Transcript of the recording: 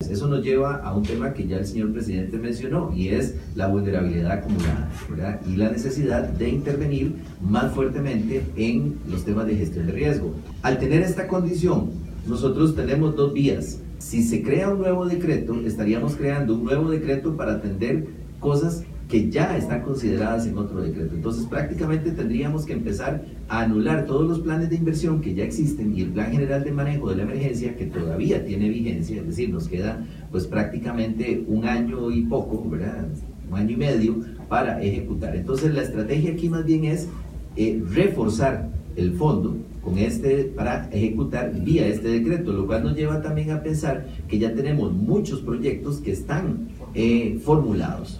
vulnerabilidades. Eso nos lleva a un tema que ya el señor presidente mencionó, y es la vulnerabilidad acumulada, ¿verdad? Y la necesidad de intervenir más fuertemente en los temas de gestión de riesgo. Al tener esta condición, nosotros tenemos dos vías. Si se crea un nuevo decreto, estaríamos creando un nuevo decreto para atender cosas que ya están consideradas en otro decreto. Entonces prácticamente tendríamos que empezar a anular todos los planes de inversión que ya existen y el Plan General de Manejo de la Emergencia, que todavía tiene vigencia, es decir, nos queda pues prácticamente un año y poco, ¿verdad? Un año y medio para ejecutar. Entonces la estrategia aquí más bien es reforzar el fondo para ejecutar vía este decreto, lo cual nos lleva también a pensar que ya tenemos muchos proyectos que están formulados.